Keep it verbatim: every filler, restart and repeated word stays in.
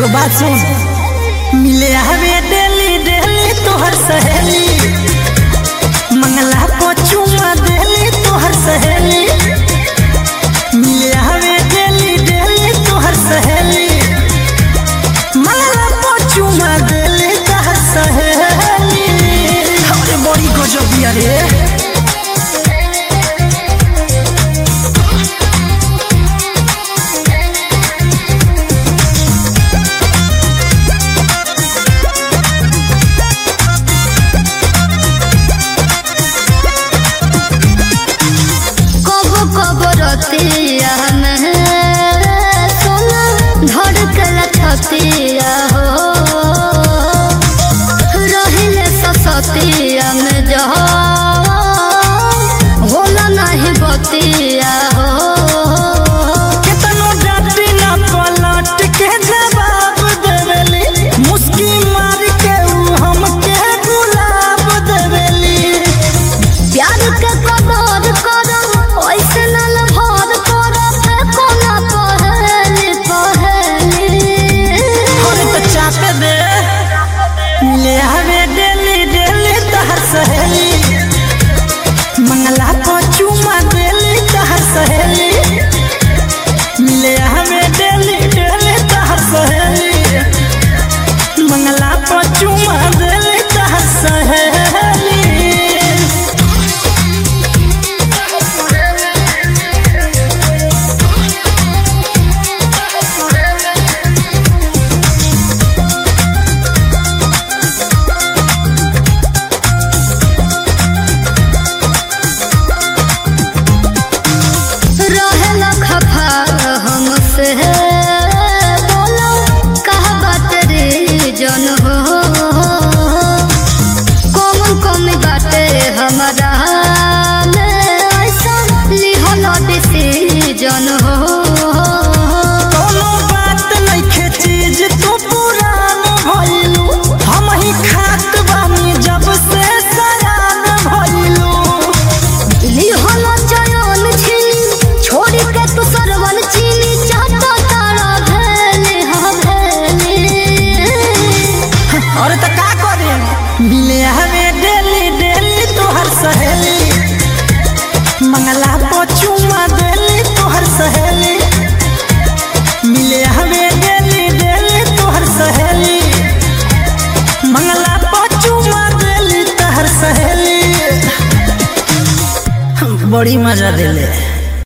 एगो बात सुन, मिले हवे डेली डेली तोहर सहेली, मंगला को चुमा देली तोहर सहेली। मिले हवे डेली डेली तोहर सहेली, मंगला को चुमा देली तोहर सहेली। अरे बड़ी गजब बिया रे। छतिया में सोना धड़कला छतिया हो रहिले ससतिया में जो होला नहीं बतिया हो। कितनो जाति ना पलट के जवाब देवेली, मुस्की मार के ऊ हमके गुलाब देवेली। प्यार के कदर करो ऐसे ना मिले हवे डेली डेली तोहर सहेली, मंगला को चुमा देली तोहर सहेली। मिले हवे डेली डेली तोहर सहेली, मंगला को चुमा देली तोहर सहेली। बोलो कहा बात रे जन हो कौन कमी बाटे हमारा ऐसा लिहल डिसीजन हो। कोनो बात नइखे चीज तू पुरान भइलू, हम ही खात बानी जब से सयान भइलू। लिहल चयन छीनी छोड़ी के तू सरवन चीनी और तो का करे। मिले हवे डेली डेली तोहर सहेली, मंगला को चुमा देली तोहर सहेली। मिले हवे डेली डेली तोहर सहेली, मंगला को चुमा देली तोहर सहेली। बड़ी मजा देले।